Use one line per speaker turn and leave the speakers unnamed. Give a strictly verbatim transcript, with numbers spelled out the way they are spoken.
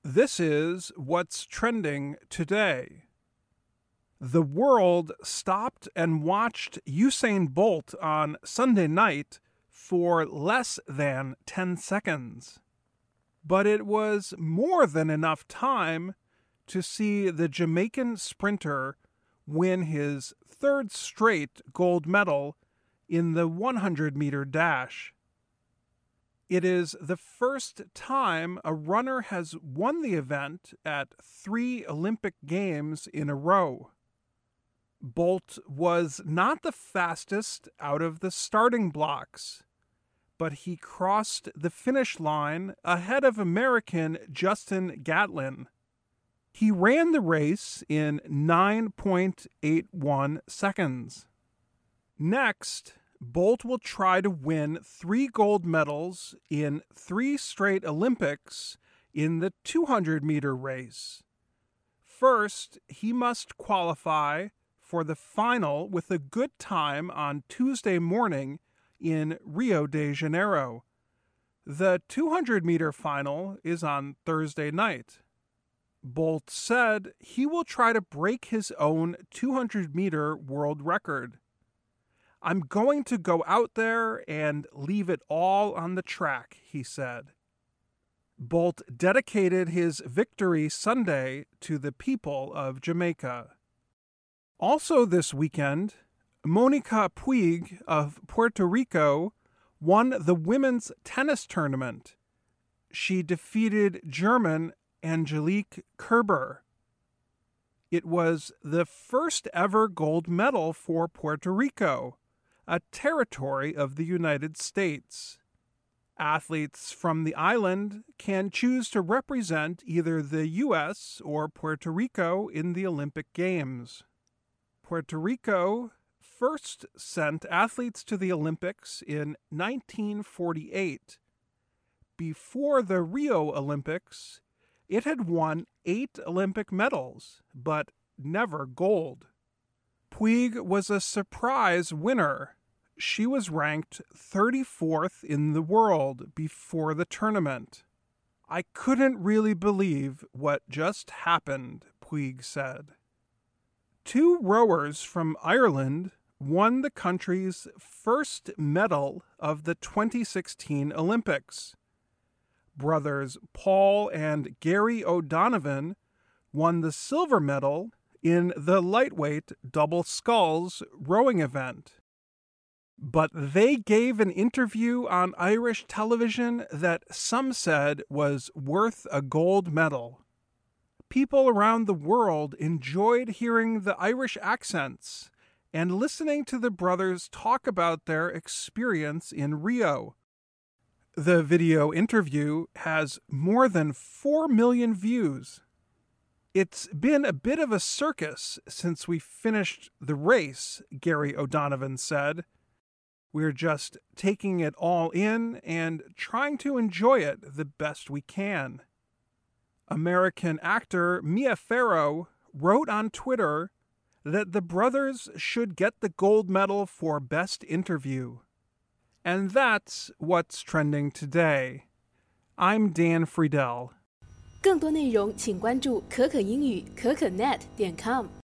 This is what's trending today. The world stopped and watched Usain Bolt on Sunday night for less than ten seconds. But it was more than enough time to see the Jamaican sprinter win his third straight gold medal in the one hundred meter dash. It is the first time a runner has won the event at three Olympic Games in a row. Bolt was not the fastest out of the starting blocks, but he crossed the finish line ahead of American Justin Gatlin. He ran the race in nine point eight one seconds. Next, Bolt will try to win three gold medals in three straight Olympics in the two hundred meter race. First, he must qualify for the final with a good time on Tuesday morning in Rio de Janeiro. The two hundred meter final is on Thursday night. Bolt said he will try to break his own two hundred meter world record. "I'm going to go out there and leave it all on the track," he said. Bolt dedicated his victory Sunday to the people of Jamaica. Also this weekend, Monica Puig of Puerto Rico won the women's tennis tournament. She defeated German Angelique Kerber. It was the first ever gold medal for Puerto Rico, a territory of the United States. Athletes from the island can choose to represent either the U S or Puerto Rico in the Olympic Games. Puerto Rico first sent athletes to the Olympics in nineteen forty-eight. Before the Rio Olympics, it had won eight Olympic medals, but never gold. Puig was a surprise winner. She was ranked thirty-fourth in the world before the tournament. "I couldn't really believe what just happened," Puig said. Two rowers from Ireland won the country's first medal of the twenty sixteen Olympics. Brothers Paul and Gary O'Donovan won the silver medal in the lightweight double sculls rowing event. But they gave an interview on Irish television that some said was worth a gold medal. People around the world enjoyed hearing the Irish accents and listening to the brothers talk about their experience in Rio. The video interview has more than four million views. "It's been a bit of a circus since we finished the race," Gary O'Donovan said. "We're just taking it all in and trying to enjoy it the best we can." American actor Mia Farrow wrote on Twitter that the brothers should get the gold medal for Best Interview. And that's what's trending today. I'm Dan Friedel.
更多内容请关注可可英语可可 net 点 com。